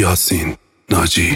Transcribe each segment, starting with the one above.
یاسین ناجی.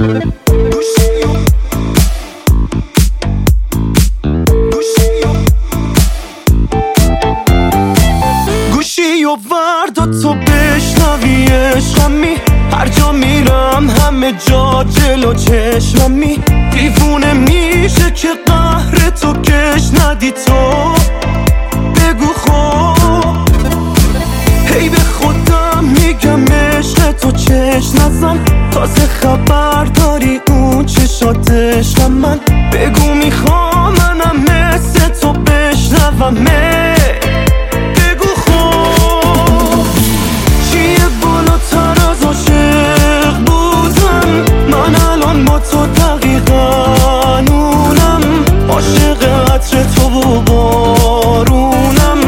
گوشی و وردا تو بشنوی عشقمی، هر جا میرم همه جا جلو چشممی. دیوونه میشه که قهر تو کش ندی تو، بگو خب. هی به خودم میگم عشق تو چش نزن، تازه خبر داری اون چشات عشقم من. بگو میخوام منم مثل تو بشنومه، بگو خب. چیه بالاتر از عاشق بودن؟ من الان با تو دقیقا نونم، عاشق عطر تو و بارونم.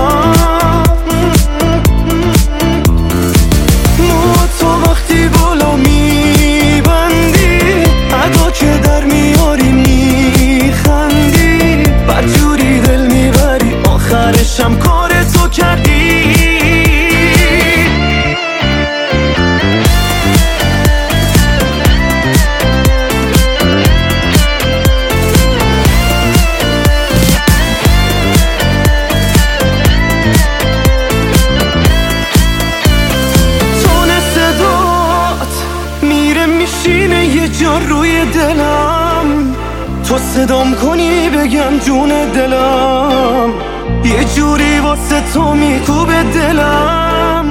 من تو وقتی بالا میبندی، ادا که در میاری میخندی، بدجوری دل میبری آخرشم کار تو کردی. میشینه یه جا روی دلم، تو صدام کنی بگم جون دلم، یه جوری واسه تو میکوبه دلم.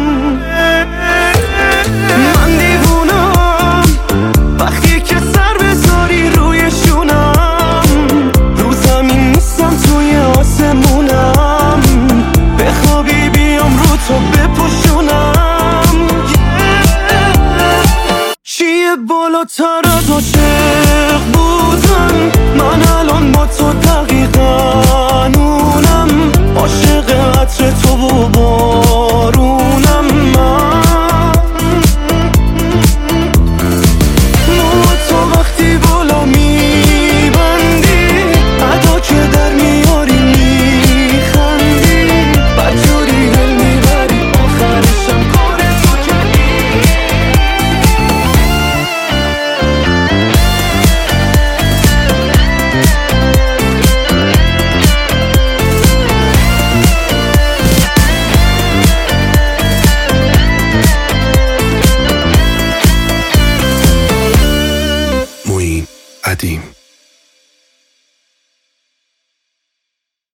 من دیوونم وقتی که سر بذاری روی شونم، رو زمین نیستم توی آسمونم، بخوابی بیام رو تو بپوشونم. چیه بالاتر از عاشق بودن؟ من الان با تو دقیقا نونم، عاشق عطر تو و